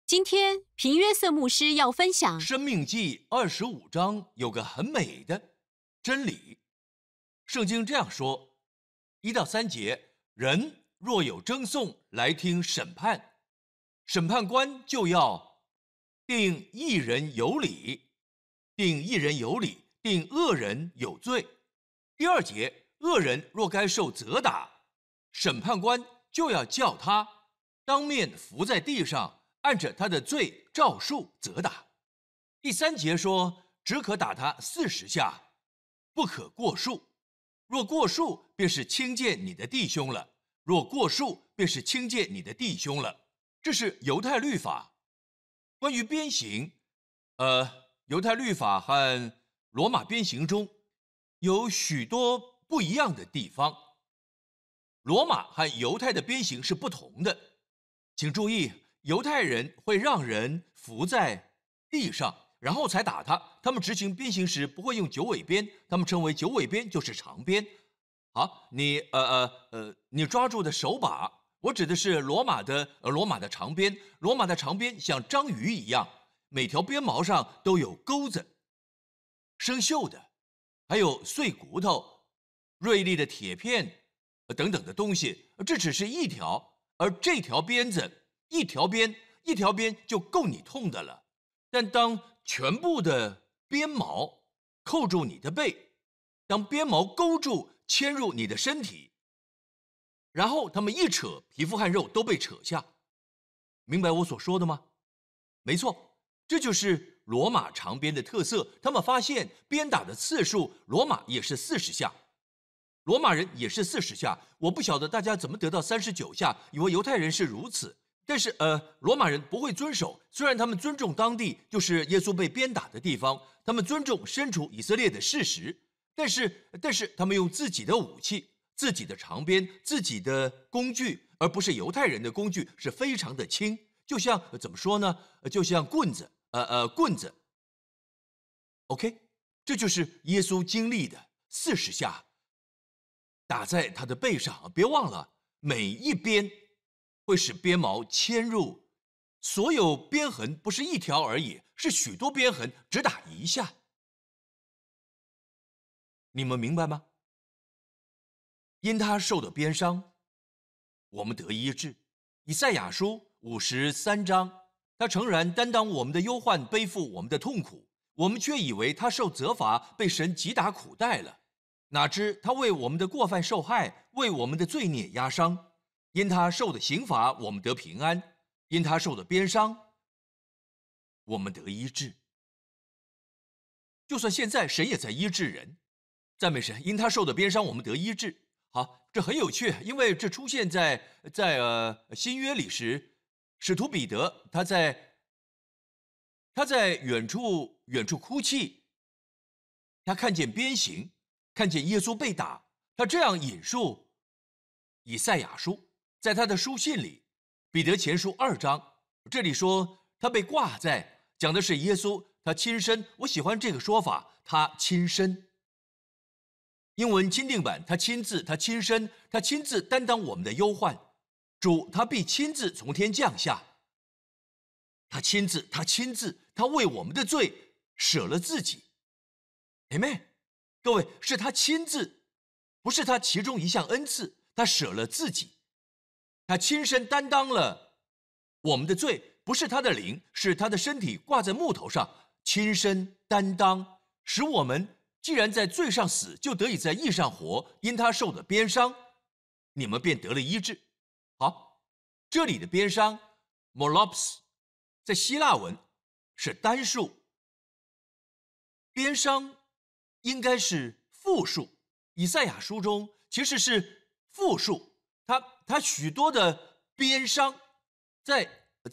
今天平约瑟牧师要分享 《生命记》25章有个很美的真理。圣经这样说：1到3节，人若有争讼来听审判，审判官就要定一人有理，定一人有理，定恶人有罪。第2节，恶人若该受责打，审判官就要叫他当面伏在地上，按着他的罪照数责打。第3节说，只可打他40下，不可过数。若过数，便是轻贱你的弟兄了；若过数，便是轻贱你的弟兄了。这是犹太律法。关于鞭刑，犹太律法和罗马鞭刑中有许多不一样的地方。罗马和犹太的鞭刑是不同的。请注意，犹太人会让人伏在地上，然后才打他。他们执行鞭刑时不会用九尾鞭，他们称为九尾鞭就是长鞭。好，你抓住的手把，我指的是罗马的长鞭。罗马的长鞭像章鱼一样，每条鞭毛上都有钩子，生锈的，还有碎骨头、锐利的铁片等等的东西。这只是一条，而这条鞭子一条鞭就够你痛的了。但当全部的鞭毛扣住你的背，当鞭毛勾住牵入你的身体，然后他们一扯，皮肤和肉都被扯下。明白我所说的吗？没错，这就是罗马长鞭的特色。他们发现鞭打的次数，罗马也是40下，罗马人也是40下。我不晓得大家怎么得到39下，以为犹太人是如此。但是罗马人不会遵守，虽然他们尊重当地就是耶稣被鞭打的地方，他们尊重身处以色列的事实，但是他们用自己的武器、自己的长鞭、自己的工具，而不是犹太人的工具，是非常的轻，就像怎么说呢？就像棍子，OK， 这就是耶稣经历的40下，打在他的背上。别忘了，每一鞭会使鞭毛牵入，所有鞭痕不是一条而已，是许多鞭痕，只打一下。你们明白吗？因他受的鞭伤，我们得医治。以赛亚书53章，他诚然担当我们的忧患，背负我们的痛苦，我们却以为他受责罚，被神击打苦待了。哪知他为我们的过犯受害，为我们的罪孽压伤。因他受的刑罚，我们得平安；因他受的鞭伤，我们得医治。就算现在神也在医治人，赞美神！因他受的鞭伤，我们得医治。好，这很有趣，因为这出现在新约里时，使徒彼得他在远处哭泣，他看见鞭刑，看见耶稣被打，他这样引述以赛亚书。在他的书信里，彼得前书2章，这里说他被挂在，讲的是耶稣，他亲身。我喜欢这个说法，他亲身。英文钦定版，他亲自，他亲身，他亲自担当我们的忧患。主他必亲自从天降下，他亲自，他为我们的罪舍了自己。Amen， 各位，是他亲自，不是他其中一项恩赐，他舍了自己。他亲身担当了我们的罪，不是他的灵，是他的身体挂在木头上，亲身担当，使我们既然在罪上死，就得以在义上活。因他受的鞭伤，你们便得了医治。好，这里的鞭伤 molopes 在希腊文是单数，鞭伤应该是复数。以赛亚书中其实是复数，他许多的鞭伤，在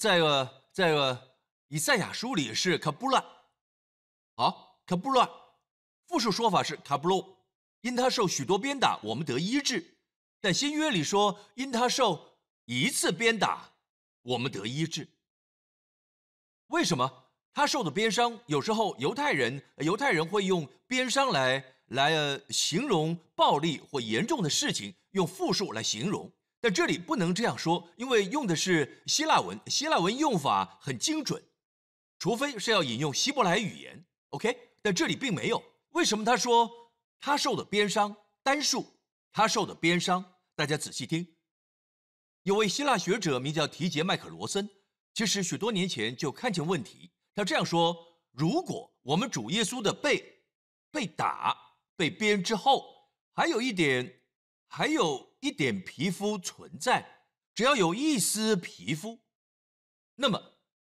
以赛亚书里是卡布拉。好，卡布拉，复数说法是卡布罗。因他受许多鞭打，我们得医治。但新约里说，因他受一次鞭打，我们得医治。为什么他受的鞭伤？有时候犹太人会用鞭伤来形容暴力或严重的事情，用复数来形容。 但这里不能这样说，因为用的是希腊文，希腊文用法很精准，除非是要引用希伯来语言 ，OK？ 但这里并没有。为什么他说他受的鞭伤？单数，他受的鞭伤，大家仔细听。有位希腊学者名叫提杰麦克罗森，其实许多年前就看见问题。他这样说：如果我们主耶稣的背被打、被鞭之后，还有一点皮肤存在，只要有一丝皮肤，那么，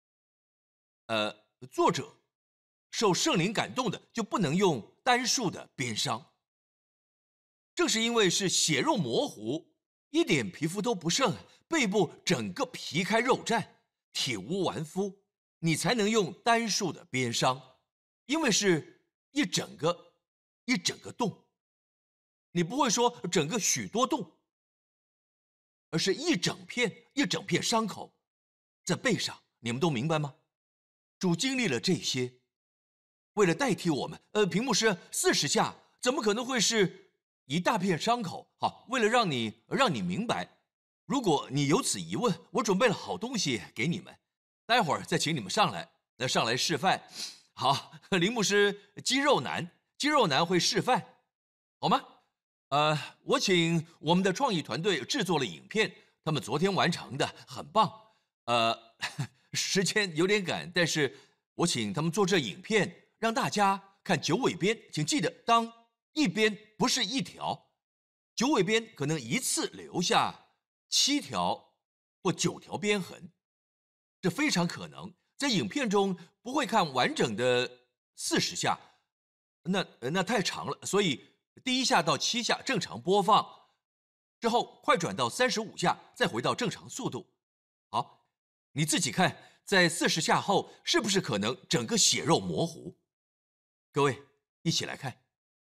作者受圣灵感动的就不能用单数的鞭伤。正是因为是血肉模糊，一点皮肤都不剩，背部整个皮开肉绽，体无完肤，你才能用单数的鞭伤，因为是一整个洞，你不会说整个许多洞，而是一整片伤口在背上，你们都明白吗？主经历了这些，为了代替我们，屏幕是40下，怎么可能会是一大片伤口？好，为了让你明白，如果你有此疑问，我准备了好东西给你们，待会儿再请你们上来示范。好，林牧师肌肉男会示范，好吗？我请我们的创意团队制作了影片，他们昨天完成的，很棒。时间有点赶，但是我请他们做这影片，让大家看九尾鞭。请记得，当一边不是一条，九尾鞭可能一次留下7条或9条鞭痕，这非常可能。在影片中不会看完整的40下，那太长了，所以第1下到7下正常播放，之后快转到35下，再回到正常速度。好，你自己看，在40下后是不是可能整个血肉模糊？各位一起来看。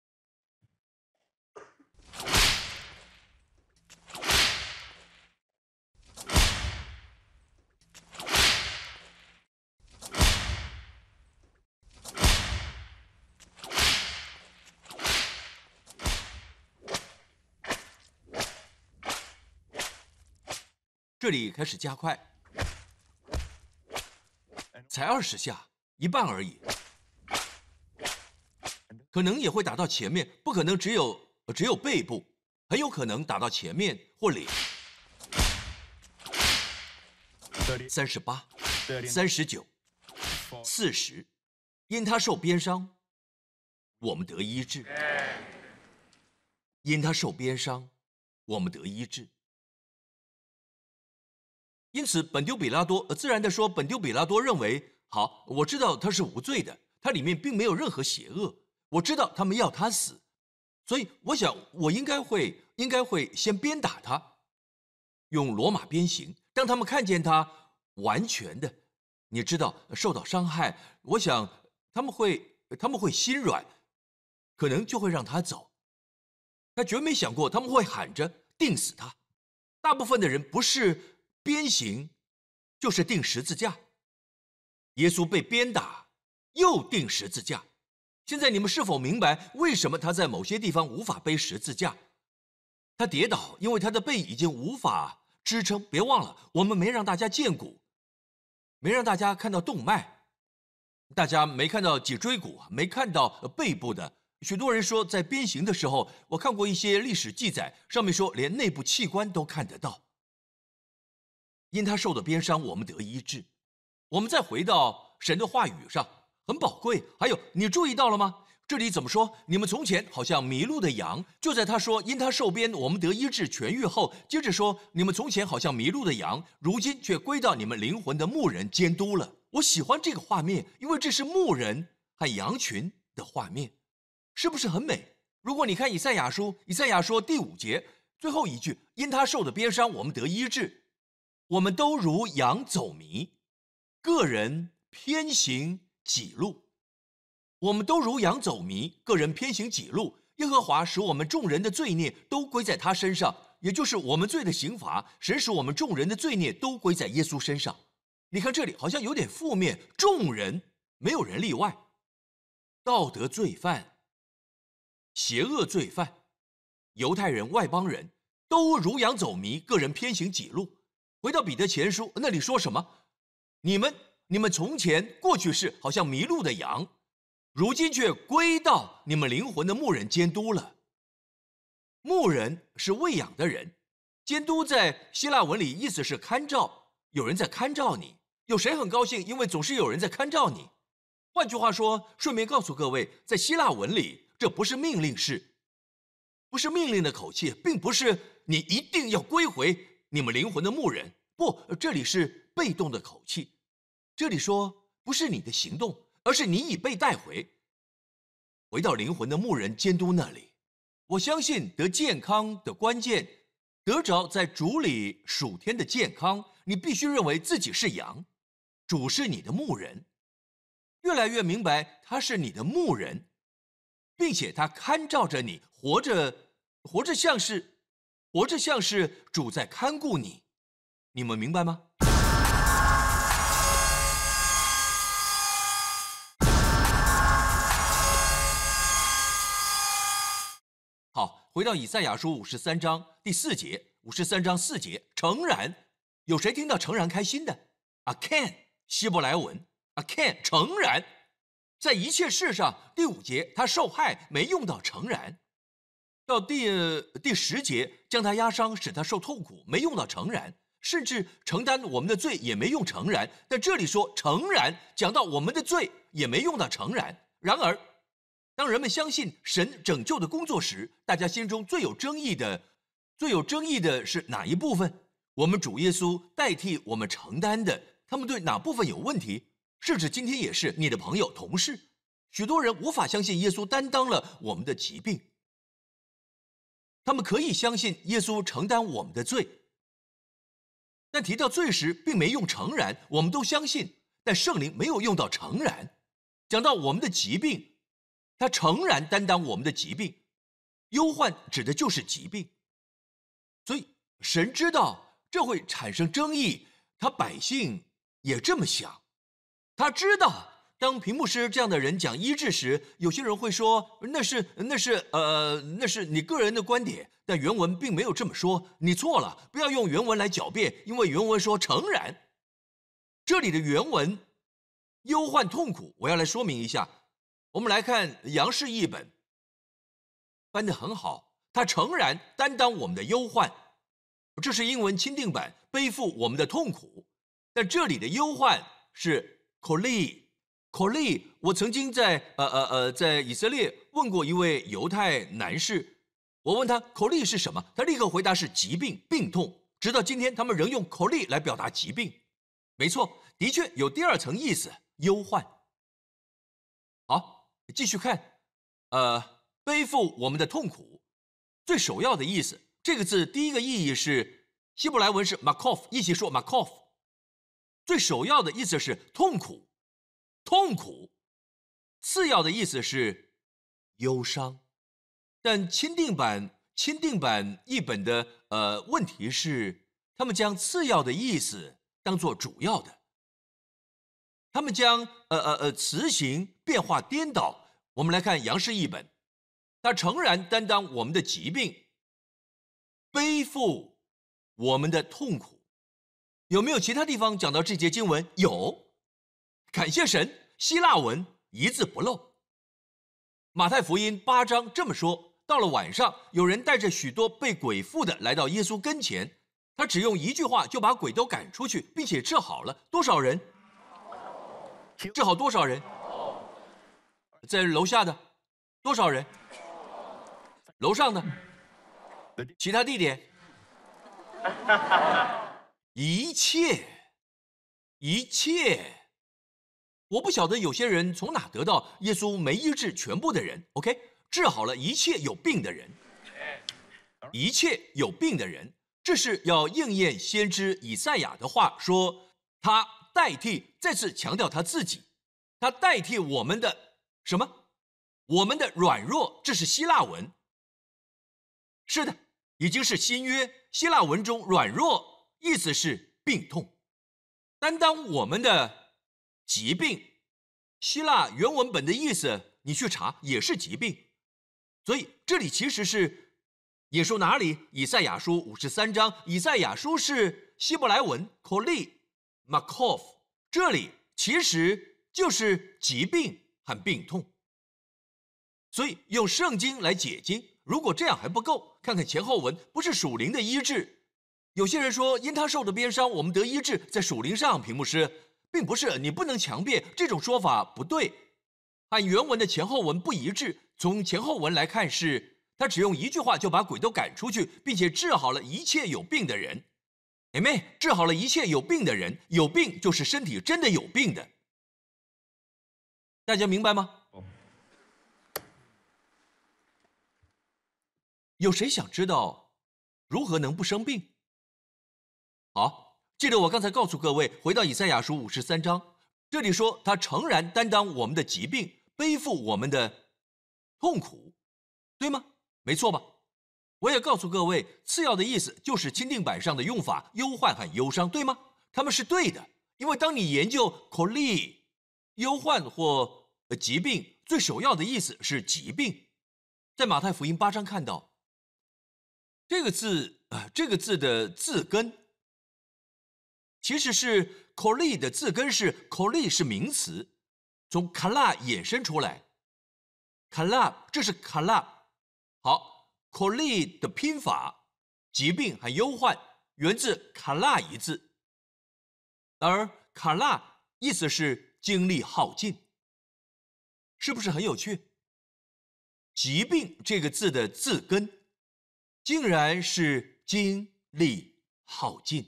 这里开始加快，才20下，一半而已。可能也会打到前面，不可能只有背部，很有可能打到前面或脸。38、39、40，因他受鞭伤，我们得医治；因他受鞭伤，我们得医治。因此，本丢比拉多自然地说，本丢比拉多认为，好，我知道他是无罪的，他里面并没有任何邪恶，我知道他们要他死，所以我想我应该会先鞭打他，用罗马鞭刑，让他们看见他完全的，你知道受到伤害，我想他们会心软，可能就会让他走。他绝没想过他们会喊着钉死他，大部分的人不是鞭刑就是钉十字架。耶稣被鞭打，又钉十字架。现在你们是否明白为什么他在某些地方无法背十字架？他跌倒，因为他的背已经无法支撑。别忘了，我们没让大家见骨，没让大家看到动脉，大家没看到脊椎骨，没看到背部的。许多人说，在鞭刑的时候，我看过一些历史记载，上面说连内部器官都看得到。因他受的鞭伤，我们得医治。我们再回到神的话语上，很宝贵。还有，你注意到了吗？这里怎么说？你们从前好像迷路的羊，就在他说因他受鞭，我们得医治痊愈后，接着说你们从前好像迷路的羊，如今却归到你们灵魂的牧人监督了。我喜欢这个画面，因为这是牧人和羊群的画面，是不是很美？如果你看以赛亚书第5节最后一句，因他受的鞭伤，我们得医治。我们都如羊走迷，个人偏行己路。我们都如羊走迷，个人偏行己路。耶和华使我们众人的罪孽都归在他身上，也就是我们罪的刑罚，神使我们众人的罪孽都归在耶稣身上。你看这里好像有点负面，众人没有人例外，道德罪犯、邪恶罪犯、犹太人、外邦人， 都如羊走迷，个人偏行己路。回到彼得前书，那里说什么？你们从前过去是好像迷路的羊，如今却归到你们灵魂的牧人监督了。牧人是喂养的人，监督在希腊文里意思是看照，有人在看照你。有谁很高兴，因为总是有人在看照你？换句话说，顺便告诉各位，在希腊文里，这不是命令式，不是命令的口气，并不是你一定要归回你们灵魂的牧人。不，这里是被动的口气。这里说不是你的行动，而是你已被带回到灵魂的牧人监督那里。我相信得健康的关键，得着在主里属天的健康，你必须认为自己是羊，主是你的牧人，越来越明白他是你的牧人，并且他看照着你，活着像是主在看顾你。你们明白吗？好，回到以赛亚书53章第4节，53章4节，诚然，有谁听到诚然开心的？aken，希伯来文 aken，诚然，在一切事上，第5节他受害没用到诚然，到第10节将他压伤，使他受痛苦，没用到诚然，甚至承担我们的罪也没用诚然，但这里说诚然，讲到我们的罪也没用到诚然。然而当人们相信神拯救的工作时，大家心中最有争议的是哪一部分？我们主耶稣代替我们承担的，他们对哪部分有问题？甚至今天也是你的朋友、同事，许多人无法相信耶稣担当了我们的疾病。他们可以相信耶稣承担我们的罪，但提到罪时并没用诚然，我们都相信，但圣灵没有用到诚然。讲到我们的疾病，他诚然担当我们的疾病，忧患指的就是疾病。所以神知道这会产生争议，他百姓也这么想。他知道当屏幕师这样的人讲医治时，有些人会说那是你个人的观点，但原文并没有这么说，你错了，不要用原文来狡辩，因为原文说诚然。这里的原文忧患痛苦，我要来说明一下。我们来看杨氏译本，翻得很好，他诚然担当我们的忧患，这是英文钦定版，背负我们的痛苦。但这里的忧患是 koli， 我曾经在以色列问过一位犹太男士，我问他 koli 是什么，他立刻回答是疾病、病痛。直到今天，他们仍用 koli 来表达疾病。没错，的确有第二层意思，忧患。好，继续看，背负我们的痛苦，最首要的意思，这个字第一个意义是希伯来文是 makov， 一起说 makov， 最首要的意思是痛苦，次要的意思是忧伤。但钦定版译本的问题是，他们将次要的意思当作主要的，他们将词形变化颠倒。我们来看杨氏译本，他诚然担当我们的疾病，背负我们的痛苦。有没有其他地方讲到这节经文？有，感谢神，希腊文一字不漏。马太福音8章这么说，到了晚上，有人带着许多被鬼附的来到耶稣跟前，他只用一句话就把鬼都赶出去，并且治好了多少人？治好多少人？在楼下的多少人？楼上的？其他地点？一切。我不晓得有些人从哪得到耶稣没医治全部的人 ，OK， 治好了一切有病的人，一切有病的人，这是要应验先知以赛亚的话，说他代替，再次强调他自己，他代替我们的什么？我们的软弱，这是希腊文。是的，已经是新约希腊文中软弱意思是病痛，担当我们的疾病。希腊原文本的意思你去查也是疾病，所以这里其实是引述哪里？以赛亚书53章。以赛亚书是希伯来文 Koli Makov， 这里其实就是疾病和病痛。所以用圣经来解经，如果这样还不够，看看前后文，不是属灵的医治。有些人说因他受的鞭伤，我们得医治，在属灵上，屏幕师并不是，你不能强辩，这种说法不对，和原文的前后文不一致。从前后文来看是，他只用一句话就把鬼都赶出去，并且治好了一切有病的人。Amen， 治好了一切有病的人，有病就是身体真的有病的，大家明白吗？有谁想知道如何能不生病？好，记得我刚才告诉各位，回到以赛亚书53章，这里说他诚然担当我们的疾病，背负我们的痛苦，对吗？没错吧？我也告诉各位，次要的意思就是钦定版上的用法，忧患和忧伤，对吗？他们是对的，因为当你研究 koli 忧患或疾病，最首要的意思是疾病。在马太福音8章看到这个字的字根其实是 koli 的字根是 koli 是名词，从 kala 衍生出来。kala 这是 kala。 好， koli 的拼法疾病和忧患源自 kala 一字，而 kala 意思是精力耗尽，是不是很有趣？疾病这个字的字根竟然是精力耗尽。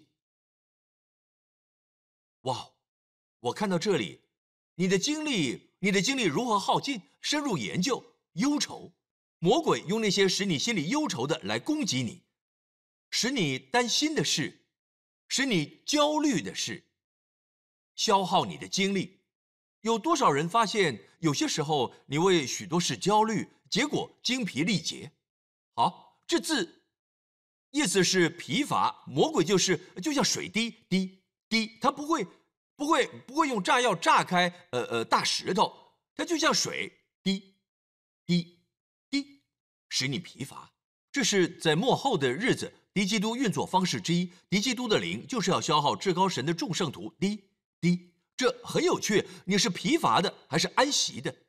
哇，我看到这里，你的精力如何耗尽？深入研究，忧愁，魔鬼用那些使你心里忧愁的来攻击你，使你担心的事，使你焦虑的事，消耗你的精力。有多少人发现，有些时候你为许多事焦虑，结果精疲力竭？好，这字意思是疲乏，魔鬼就像水滴滴滴，它不会用炸药炸开大石头，它就像水滴滴滴，使你疲乏。这是在末后的日子敌基督运作方式之一，敌基督的灵就是要消耗至高神的众圣徒，滴滴。这很有趣，你是疲乏的还是安息的？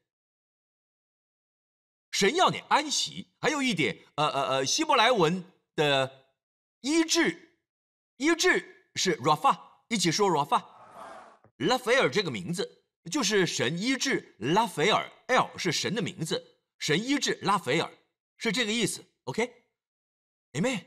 神要你安息。还有一点，希伯来文的医治是 Rapha， 一起说 Rapha。 拉斐尔这个名字就是神医治拉斐尔 ，L 是神的名字，神医治拉斐尔是这个意思。OK， Amen。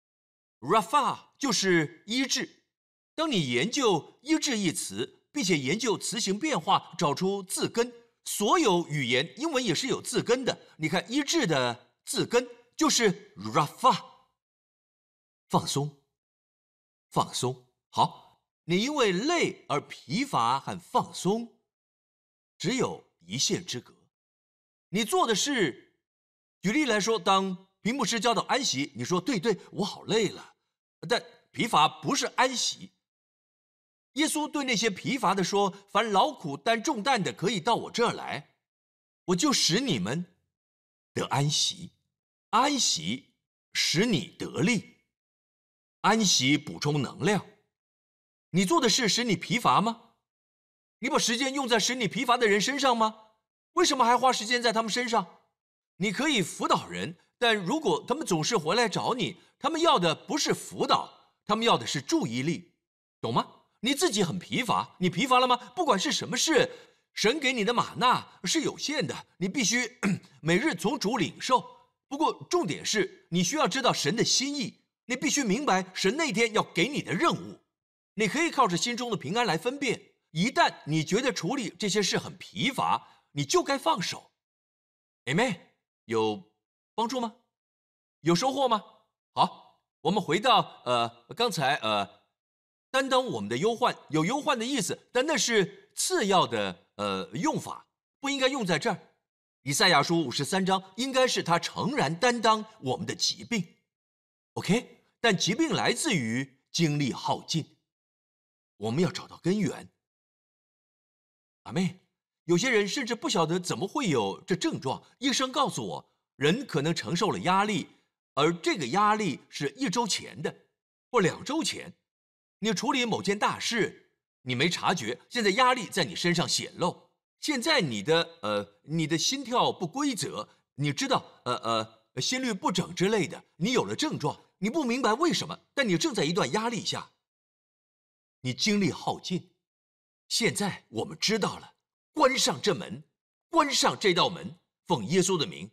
Rapha 就是医治。当你研究医治一词，并且研究词形变化，找出字根，所有语言英文也是有字根的。你看医治的字根就是 Rapha， 放松放松。好，你因为累而疲乏和放松只有一线之隔。你做的是，举例来说，当屏幕师教导安息，你说对，我好累了，但疲乏不是安息。耶稣对那些疲乏的说，凡劳苦担重担的可以到我这儿来，我就使你们得安息。安息使你得力，安息补充能量。你做的事使你疲乏吗？你把时间用在使你疲乏的人身上吗？为什么还花时间在他们身上？你可以辅导人，但如果他们总是回来找你，他们要的不是辅导，他们要的是注意力，懂吗？你自己很疲乏，你疲乏了吗？不管是什么事，神给你的玛纳是有限的，你必须每日从主领受。不过重点是你需要知道神的心意，你必须明白神那天要给你的任务。你可以靠着心中的平安来分辨，一旦你觉得处理这些事很疲乏，你就该放手。 Amen， 有帮助吗？有收获吗？好，我们回到刚才担当我们的忧患，有忧患的意思，但那是次要的用法，不应该用在这儿。以赛亚书53章应该是他诚然担当我们的疾病 ，OK？ 但疾病来自于精力耗尽，我们要找到根源。阿妹，有些人甚至不晓得怎么会有这症状，医生告诉我，人可能承受了压力， 而这个压力是1周前的，或2周前，你处理某件大事，你没察觉，现在压力在你身上显露。现在你的心跳不规则，你知道心律不整之类的，你有了症状，你不明白为什么，但你正在一段压力下，你精力耗尽。现在我们知道了，关上这门，关上这道门，奉耶稣的名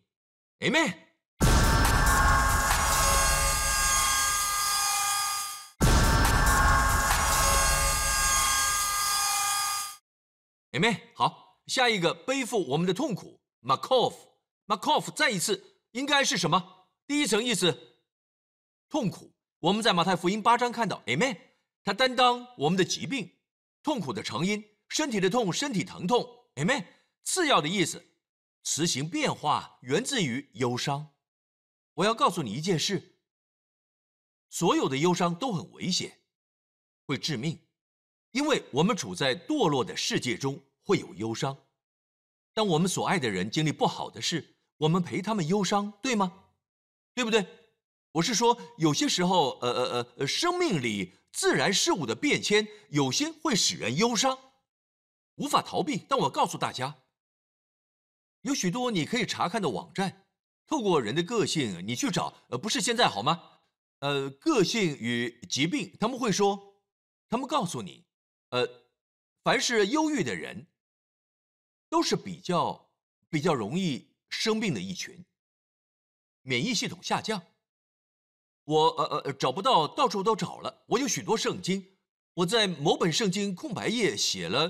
，Amen。Amen。好，下一个背负我们的痛苦 ，Makov 再一次应该是什么？第一层意思，痛苦。我们在马太福音8章看到 ，Amen， 他担当我们的疾病。痛苦的成因，身体的痛，身体疼痛 ，Amen。次要的意思，词形变化源自于忧伤。我要告诉你一件事，所有的忧伤都很危险，会致命，因为我们处在堕落的世界中，会有忧伤。当我们所爱的人经历不好的事，我们陪他们忧伤，对吗？对不对？我是说，有些时候，生命里自然事物的变迁，有些会使人忧伤，无法逃避。但我告诉大家，有许多你可以查看的网站，透过人的个性，你去找，不是现在好吗？个性与疾病，他们会说，他们告诉你，凡是忧郁的人，都是比较容易生病的一群，免疫系统下降。我找不到，到处都找了。我有许多圣经，我在某本圣经空白页写了，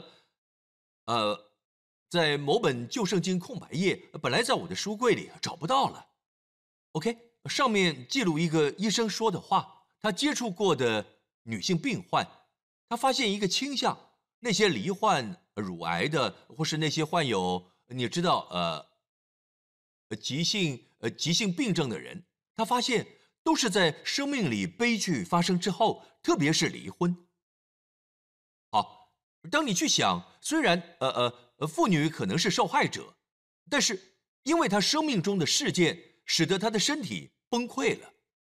在某本旧圣经空白页，本来在我的书柜里找不到了。OK， 上面记录一个医生说的话，他接触过的女性病患，他发现一个倾向，那些罹患乳癌的，或是那些患有你知道急性病症的人，他发现都是在生命里悲剧发生之后，特别是离婚。好，当你去想，虽然妇女可能是受害者，但是因为她生命中的事件，使得她的身体崩溃了。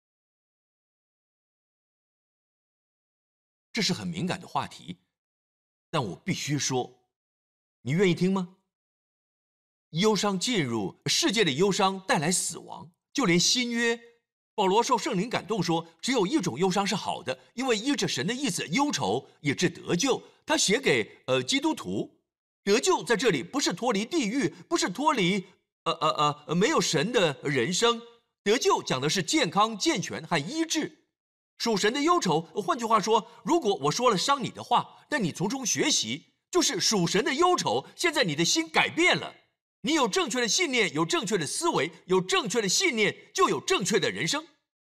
这是很敏感的话题，但我必须说，你愿意听吗？忧伤进入世界的忧伤带来死亡，就连新约保罗受圣灵感动说，只有一种忧伤是好的，因为依着神的意思，忧愁也是得救。他写给基督徒，得救在这里不是脱离地狱，不是脱离没有神的人生，得救讲的是健康、健全和医治。属神的忧愁，换句话说，如果我说了伤你的话，但你从中学习，就是属神的忧愁。现在你的心改变了。你有正确的信念，有正确的思维，有正确的信念，就有正确的人生。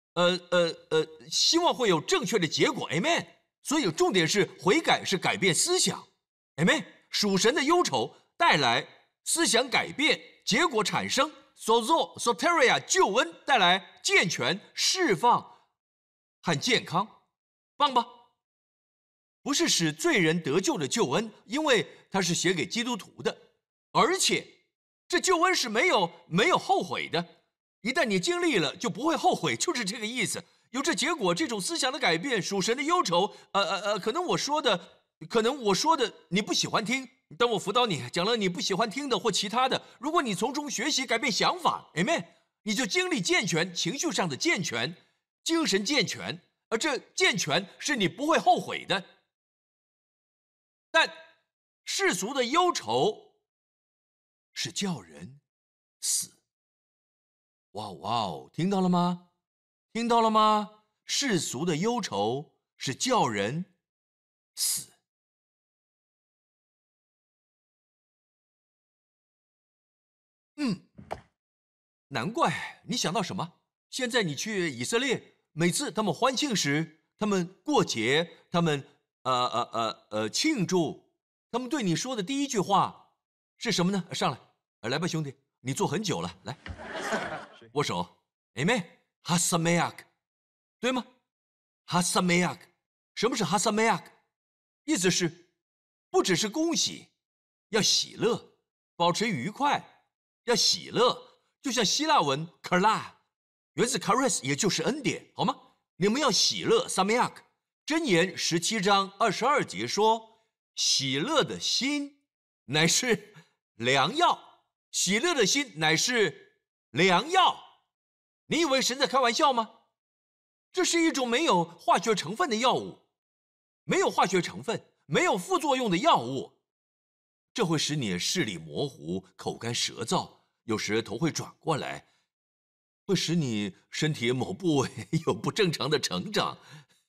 希望会有正确的结果 ，Amen。所以重点是悔改，是改变思想 ，Amen。属神的忧愁带来思想改变，结果产生 soteria 救恩，带来健全、释放和健康，棒吧？不是使罪人得救的救恩，因为它是写给基督徒的，而且这救恩是没有后悔的，一旦你经历了，就不会后悔，就是这个意思。有这结果，这种思想的改变，属神的忧愁，可能我说的你不喜欢听，当我辅导你讲了你不喜欢听的或其他的，如果你从中学习改变想法 ，Amen， 你就经历健全，情绪上的健全，精神健全，而这健全是你不会后悔的。但世俗的忧愁是叫人死。哇哦，听到了吗？听到了吗？世俗的忧愁是叫人死。难怪你想到什么？现在你去以色列，每次他们欢庆时，他们过节，他们庆祝，他们对你说的第一句话是什么呢？上来，来吧，兄弟，你坐很久了，来，握手 ，Amen， 哈萨梅亚克，对吗？哈萨梅亚克，什么是哈萨梅亚克？意思是，不只是恭喜，要喜乐，保持愉快，要喜乐，就像希腊文 kala， 源自 charis， 也就是恩典，好吗？你们要喜乐 sameach。箴言17章22节说：“喜乐的心乃是良药，喜乐的心乃是良药。”你以为神在开玩笑吗？这是一种没有化学成分的药物，没有化学成分、没有副作用的药物，这会使你视力模糊、口干舌燥，有时头会转过来，会使你身体某部位有不正常的成长。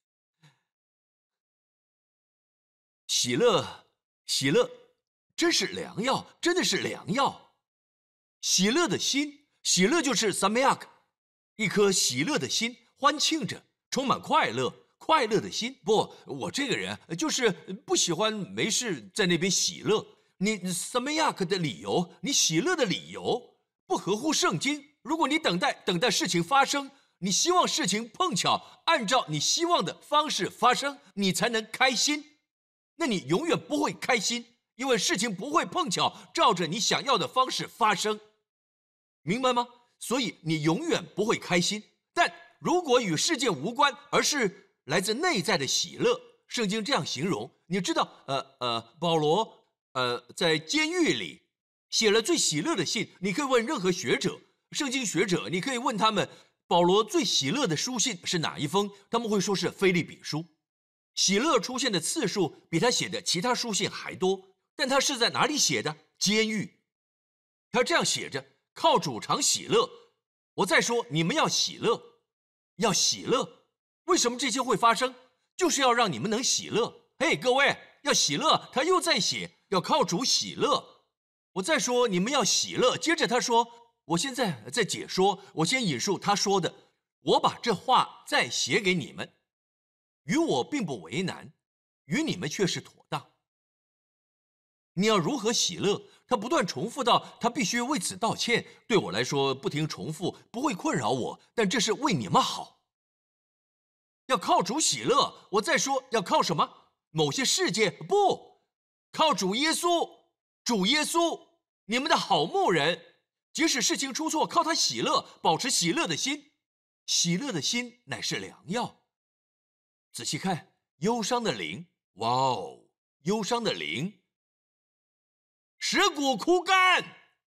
喜乐，喜乐，真是良药，真的是良药。喜乐的心，喜乐就是 sameach， 一颗喜乐的心，欢庆着，充满快乐，快乐的心。不，我这个人就是不喜欢没事在那边喜乐。你 sameach 的理由，你喜乐的理由不合乎圣经。如果你等待事情发生，你希望事情碰巧按照你希望的方式发生，你才能开心。那你永远不会开心，因为事情不会碰巧照着你想要的方式发生，明白吗？所以你永远不会开心。但如果与事件无关，而是来自内在的喜乐，圣经这样形容，你知道，保罗在监狱里写了最喜乐的信。你可以问任何学者，圣经学者，你可以问他们，保罗最喜乐的书信是哪一封？他们会说是腓立比书。喜乐出现的次数比他写的其他书信还多，但他是在哪里写的？监狱。他这样写着：靠主常喜乐。我再说，你们要喜乐，要喜乐。为什么这些会发生？就是要让你们能喜乐。嘿，各位，要喜乐。他又在写，要靠主喜乐。我再说，你们要喜乐。接着他说，我现在在解说，我先引述他说的，我把这话再写给你们。与我并不为难，与你们却是妥当。你要如何喜乐？他不断重复到他必须为此道歉。对我来说，不停重复不会困扰我，但这是为你们好。要靠主喜乐。我再说，要靠什么？某些事件？不，靠主耶稣。主耶稣，你们的好牧人。即使事情出错，靠他喜乐，保持喜乐的心。喜乐的心乃是良药。仔细看，忧伤的灵，哇哦，忧伤的灵，使骨枯干。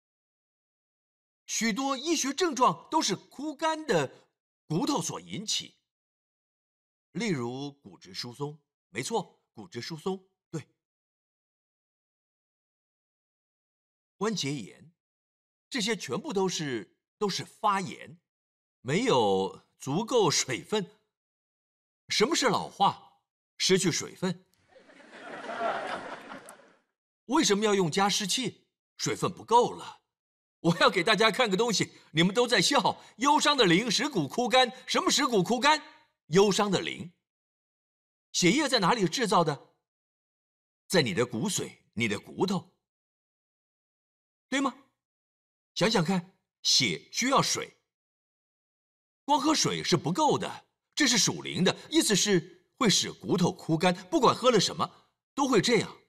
许多医学症状都是枯干的骨头所引起，例如骨质疏松，没错，骨质疏松，对，关节炎，这些全部都是发炎，没有足够水分。什么是老化？失去水分。为什么要用加湿器？水分不够了。我要给大家看个东西，你们都在笑。忧伤的灵使骨枯干。什么使骨枯干？忧伤的灵。血液在哪里制造的？在你的骨髓，你的骨头，对吗？想想看，血需要水，光喝水是不够的。这是属灵的，意思是会使骨头枯干，不管喝了什么都会这样，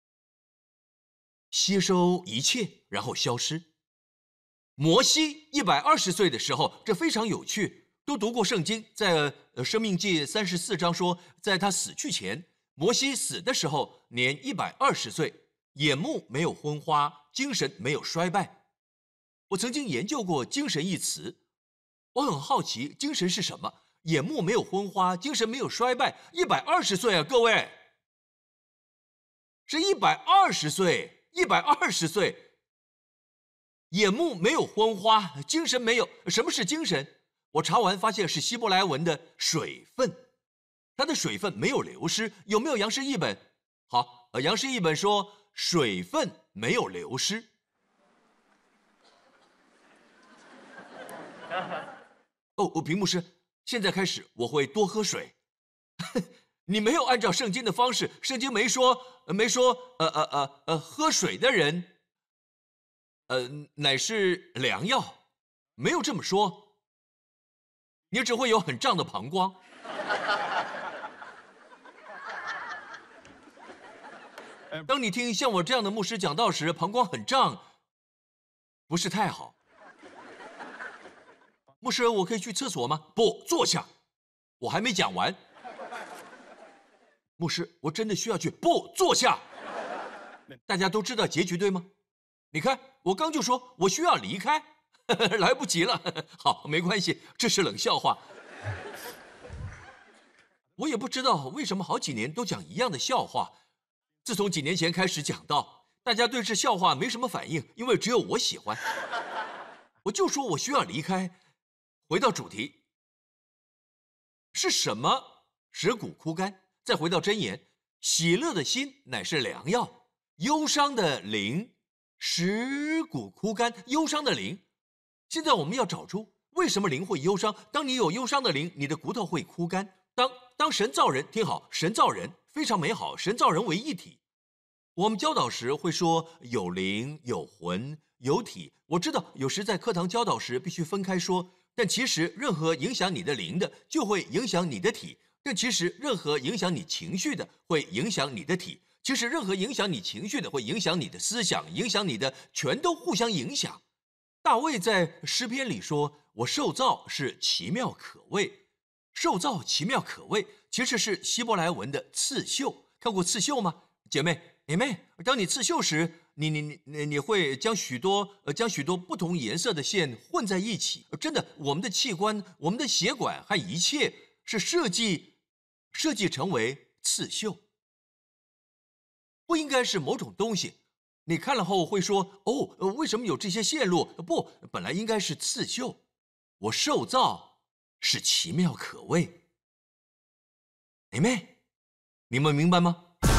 吸收一切，然后消失。摩西120岁的时候，这非常有趣，都读过圣经，在申命记34章说，在他死去前，摩西死的时候年120岁，眼目没有昏花，精神没有衰败。我曾经研究过精神一词，我很好奇精神是什么。眼目没有昏花，精神没有衰败，120岁啊，各位，是120岁，120岁，眼目没有昏花，精神没有。什么是精神？我查完发现是希伯来文的水分，它的水分没有流失。有没有杨氏译本？好，杨氏译本说水分没有流失。哦，平牧师。现在开始，我会多喝水。你没有按照圣经的方式，圣经没说，喝水的人，乃是良药，没有这么说。你只会有很胀的膀胱。当你听像我这样的牧师讲道时，膀胱很胀，不是太好。 牧师，我可以去厕所吗？不，坐下，我还没讲完。牧师，我真的需要去。不，坐下。大家都知道结局对吗？你看，我刚就说我需要离开，来不及了。好，没关系，这是冷笑话。我也不知道为什么好几年都讲一样的笑话。自从几年前开始讲到，大家对这笑话没什么反应，因为只有我喜欢。我就说我需要离开。回到主题，是什么使骨枯干？再回到箴言，喜乐的心乃是良药，忧伤的灵使骨枯干。忧伤的灵，现在我们要找出为什么灵会忧伤。当你有忧伤的灵，你的骨头会枯干。当神造人，听好，神造人非常美好，神造人为一体。我们教导时会说有灵、有魂、有体。我知道有时在课堂教导时必须分开说，但其实任何影响你的灵的，就会影响你的体。但其实任何影响你情绪的，会影响你的体。其实任何影响你情绪的，会影响你的思想，影响你的，全都互相影响。大卫在诗篇里说：“我受造是奇妙可畏。”受造奇妙可畏，其实是希伯来文的刺绣。看过刺绣吗，姐妹？当你刺绣时，你会将许多不同颜色的线混在一起。真的，我们的器官、我们的血管和一切是设计成为刺绣，不应该是某种东西。你看了后会说：“哦，为什么有这些线路？”不，本来应该是刺绣。我受造是奇妙可畏。Amen，你们明白吗？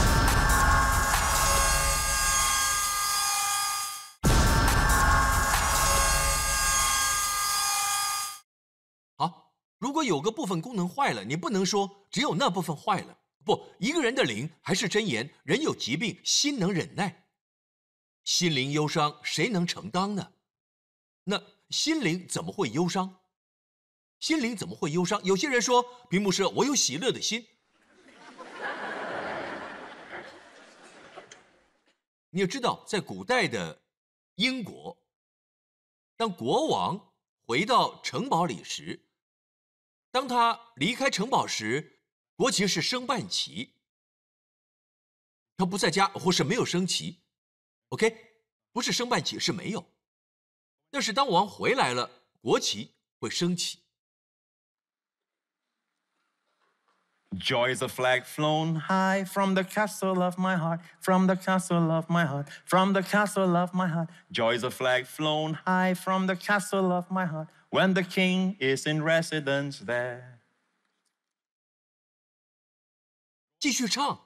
好，如果有个部分功能坏了，你不能说只有那部分坏了。不，一个人的灵还是箴言，人有疾病，心能忍耐。心灵忧伤，谁能承当呢？那心灵怎么会忧伤？心灵怎么会忧伤？有些人说，平牧师，我有喜乐的心。你也知道，在古代的英国，当国王回到城堡里时，当他离开城堡时，国旗是升半旗。他不在家或是没有升旗 ，OK， 不是升半旗，是没有。但是当王回来了，国旗会升起。 Joy is a flag flown high from the castle of my heart, from the castle of my heart, from the castle of my heart. Joy is a flag flown high from the castle of my heart, when the king is in residence there. 继续唱。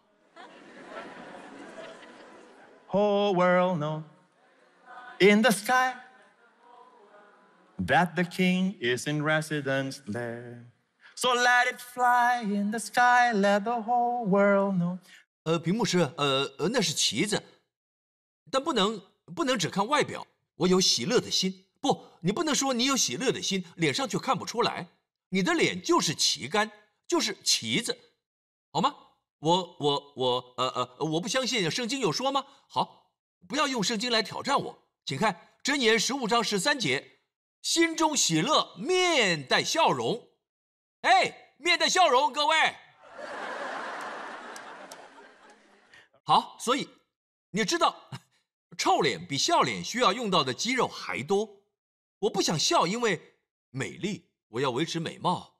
Whole world knows in the sky that the king is in residence there. So let it fly in the sky, let the whole world know. 屏幕是那是旗子，但不能只看外表。我有喜乐的心，不，你不能说你有喜乐的心，脸上却看不出来。你的脸就是旗杆，就是旗子，好吗？我不相信圣经有说吗？好，不要用圣经来挑战我，请看箴言15章13节，心中喜乐，面带笑容。哎，面带笑容，各位。好，所以你知道，臭脸比笑脸需要用到的肌肉还多。我不想笑，因为美丽，我要维持美貌，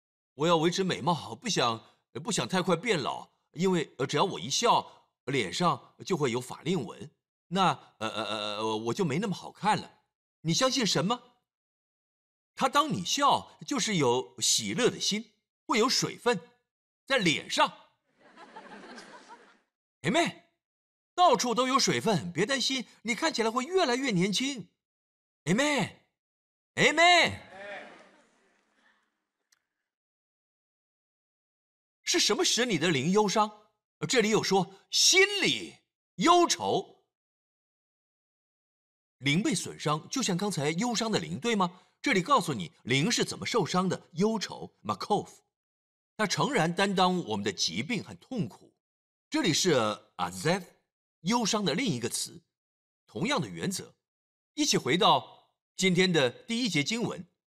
不想太快变老，因为只要我一笑，脸上就会有法令纹，那我就没那么好看了。你相信神吗？他当你笑，就是有喜乐的心，会有水分在脸上。Amen， 到处都有水分，别担心，你看起来会越来越年轻。Amen。是什么使你的灵忧伤？这里有说心里忧愁，灵被损伤，就像刚才忧伤的灵，对吗？这里告诉你灵是怎么受伤的，忧愁 makov， 它诚然担当我们的疾病和痛苦。这里是 azev， 忧伤的另一个词，同样的原则。一起回到今天的第1节经文，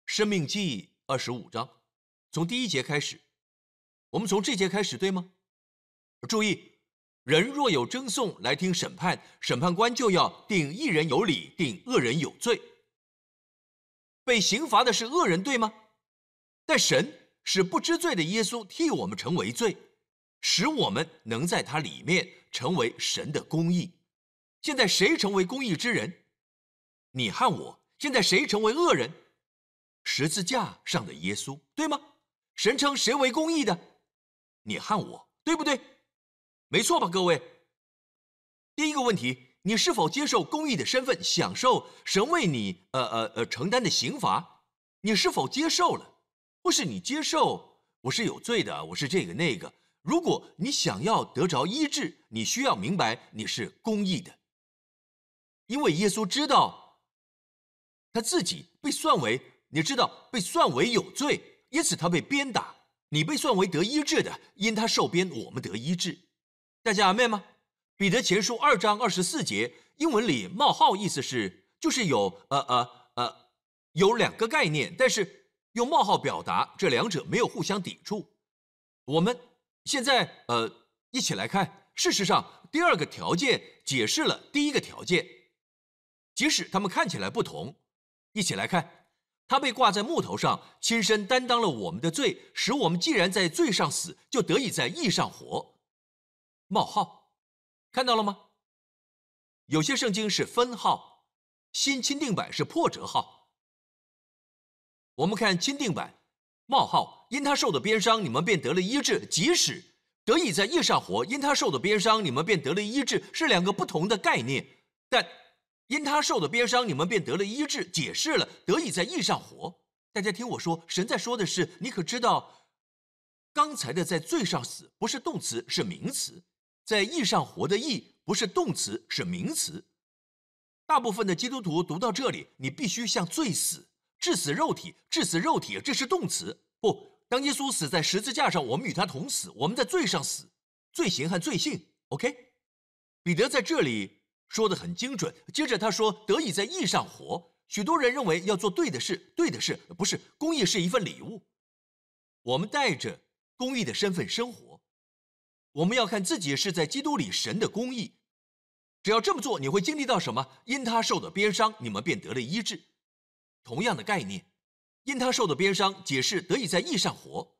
生命记25章，从第1节开始。我们从这节开始，对吗？注意，人若有争讼来听审判，审判官就要定义人有理，定恶人有罪。被刑罚的是恶人，对吗？但神使不知罪的耶稣替我们成为罪，使我们能在他里面成为神的公义。现在谁成为公义之人？你和我。现在谁成为恶人？十字架上的耶稣，对吗？神称谁为公义的？你和我，对不对？没错吧，各位？第一个问题，你是否接受公义的身份，享受神为你承担的刑罚？你是否接受了？或是你接受我是有罪的，我是这个那个？如果你想要得着医治，你需要明白你是公义的，因为耶稣知道他自己被算为，你知道被算为有罪，因此他被鞭打。你被算为得医治的，因他受鞭，我们得医治。大家阿们吗？彼得前书2章24节，英文里冒号意思是就是有两个概念，但是用冒号表达，这两者没有互相抵触。我们现在一起来看，事实上第二个条件解释了第一个条件，即使他们看起来不同。一起来看，他被挂在木头上，亲身担当了我们的罪，使我们既然在罪上死，就得以在义上活。冒号，看到了吗？有些圣经是分号，新钦定版是破折号。我们看钦定版，冒号，因他受的鞭伤，你们便得了医治，即使得以在义上活，因他受的鞭伤，你们便得了医治，是两个不同的概念，但因他受的鞭伤，你们便得了医治，解释了得以在义上活。大家听我说，神在说的是，你可知道，刚才的在罪上死不是动词，是名词；在义上活的义不是动词，是名词。大部分的基督徒读到这里，你必须向罪死，致死肉体，致死肉体，这是动词。不，当耶稣死在十字架上，我们与他同死，我们在罪上死，罪行和罪性。OK， 彼得在这里说得很精准，接着他说得以在义上活。许多人认为要做对的事，对的事不是，公义是一份礼物，我们带着公义的身份生活，我们要看自己是在基督里神的公义。只要这么做，你会经历到什么？因他受的鞭伤，你们便得了医治。同样的概念，因他受的鞭伤解释得以在义上活。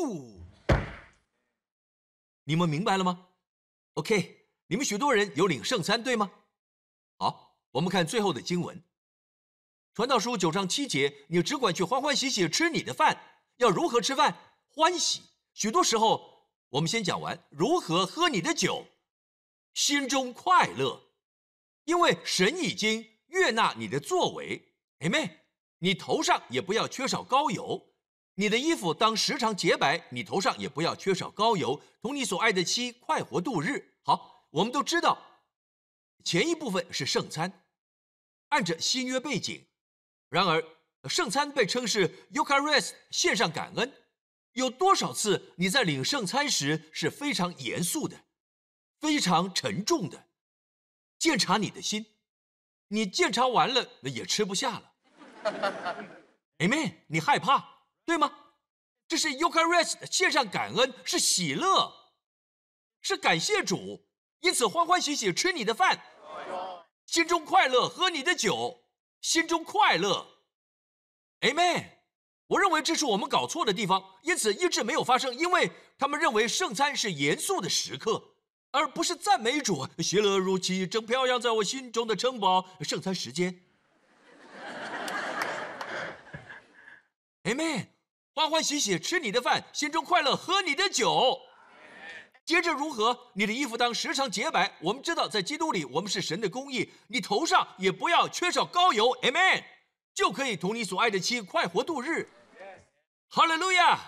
你们明白了吗？ OK， 你们许多人有领圣餐，对吗？好，我们看最后的经文，传道书9章7节，你只管去欢欢喜喜吃你的饭。要如何吃饭？欢喜。许多时候我们先讲完如何喝你的酒，心中快乐，因为神已经悦纳你的作为。 Amen。 你头上也不要缺少膏油，你的衣服当时常洁白，你头上也不要缺少膏油，同你所爱的妻快活度日。好，我们都知道前一部分是圣餐，按着新约背景。然而圣餐被称是 Eucharist， 献上感恩。有多少次你在领圣餐时是非常严肃的，非常沉重的，检查你的心，你检查完了也吃不下了。Amen， 你害怕，对吗？这是 Eucharist， 献上感恩，是喜乐，是感谢主，因此欢欢喜喜吃你的饭，心中快乐，喝你的酒，心中快乐。Amen。 我认为这是我们搞错的地方，因此医治没有发生，因为他们认为圣餐是严肃的时刻，而不是赞美主。喜乐如期，正飘扬在我心中的城堡。圣餐时间。Amen， 欢欢喜喜吃你的饭，心中快乐，喝你的酒。接着如何？你的衣服当时常洁白。我们知道在基督里我们是神的公义，你头上也不要缺少膏油。Amen， 就可以同你所爱的妻快活度日。哈利路亚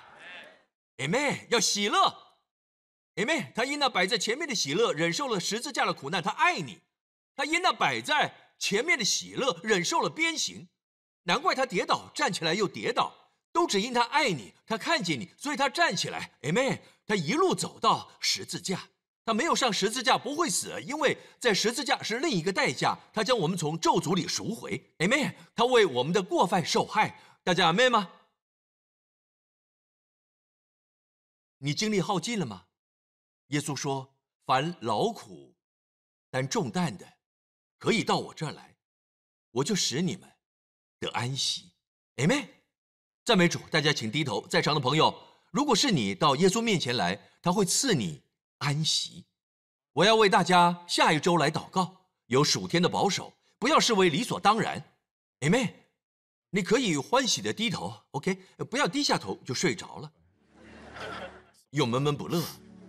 Amen， 要喜乐。 Amen， 他因那摆在前面的喜乐忍受了十字架的苦难，他爱你。他因那摆在前面的喜乐忍受了鞭刑，难怪他跌倒，站起来又跌倒，都只因他爱你，他看见你，所以他站起来。 Amen， 他一路走到十字架，他没有上十字架不会死，因为在十字架是另一个代价，他将我们从咒诅里赎回。 Amen， 他为我们的过犯受害， 大家阿们吗？你精力耗尽了吗？耶稣说：“凡劳苦担重担的，可以到我这儿来，我就使你们得安息。” Amen。赞美主！大家请低头。在场的朋友，如果是你到耶稣面前来，他会赐你安息。我要为大家下一周来祷告，有属天的保守，不要视为理所当然。Amen。你可以欢喜的低头 ，OK， 不要低下头就睡着了，又闷闷不乐。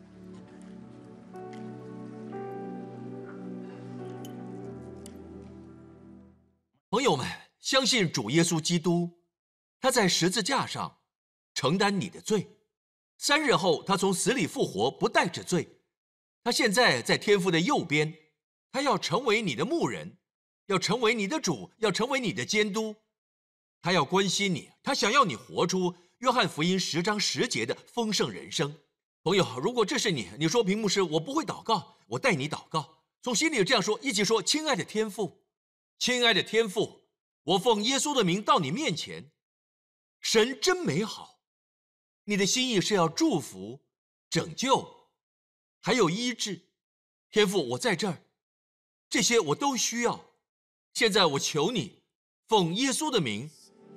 朋友们，相信主耶稣基督，他在十字架上承担你的罪，3日后他从死里复活，不带着罪。他现在在天父的右边，他要成为你的牧人，要成为你的主，要成为你的监督。他要关心你，他想要你活出约翰福音10章10节的丰盛人生。朋友，如果这是你，你说屏幕师，我不会祷告，我带你祷告，从心里这样说，一起说：亲爱的天父，亲爱的天父，我奉耶稣的名到你面前。神真美好，你的心意是要祝福、拯救，还有医治。天父，我在这儿，这些我都需要。现在我求你，奉耶稣的名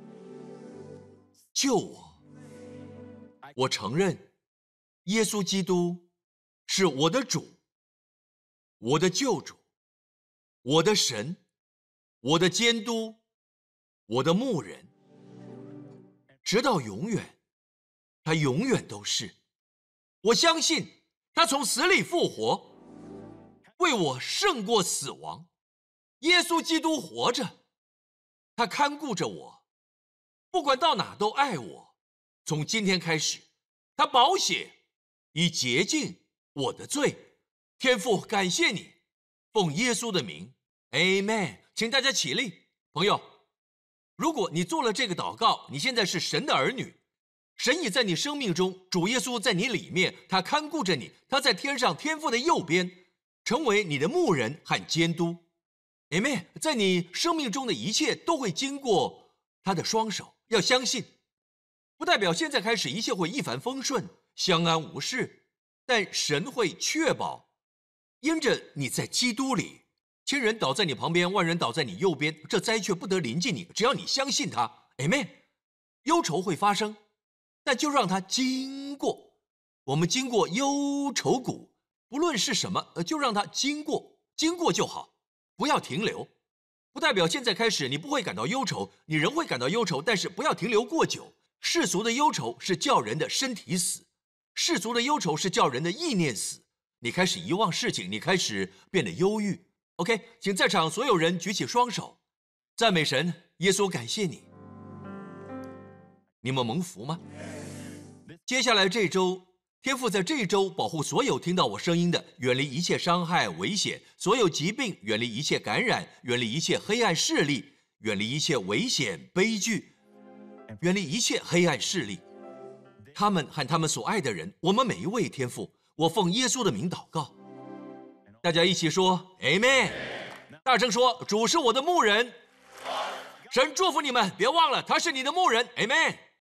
救我。我承认耶稣基督是我的主，我的救主，我的神，我的监督，我的牧人，直到永远，他永远都是。我相信他从死里复活，为我胜过死亡。耶稣基督活着，他看顾着我，不管到哪都爱我。从今天开始，他宝血已洁净我的罪。天父，感谢你，奉耶稣的名 Amen。 请大家起立。朋友，如果你做了这个祷告，你现在是神的儿女，神已在你生命中，主耶稣在你里面，他看顾着你，他在天上天父的右边，成为你的牧人和监督。 Amen。 在你生命中的一切都会经过他的双手，要相信。不代表现在开始一切会一帆风顺、相安无事，但神会确保，因着你在基督里，千人倒在你旁边，万人倒在你右边，这灾却不得临近你，只要你相信他。 Amen。 忧愁会发生，但就让它经过。我们经过忧愁谷，不论是什么，就让它经过，经过就好，不要停留。不代表现在开始你不会感到忧愁，你仍会感到忧愁，但是不要停留过久。世俗的忧愁是叫人的身体死，世俗的忧愁是叫人的意念死。你开始遗忘事情，你开始变得忧郁。 OK， 请在场所有人举起双手，赞美神。耶稣，感谢你。你们蒙福吗？接下来这周，天父在这一周保护所有听到我声音的，远离一切伤害危险，所有疾病，远离一切感染，远离一切黑暗势力，远离一切危险悲剧，远离一切黑暗势力。他们和他们所爱的人，我们每一位天父，我奉耶稣的名祷告。大家一起说 Amen。 大声说：主是我的牧人。神祝福你们，别忘了他是你的牧人。 Amen。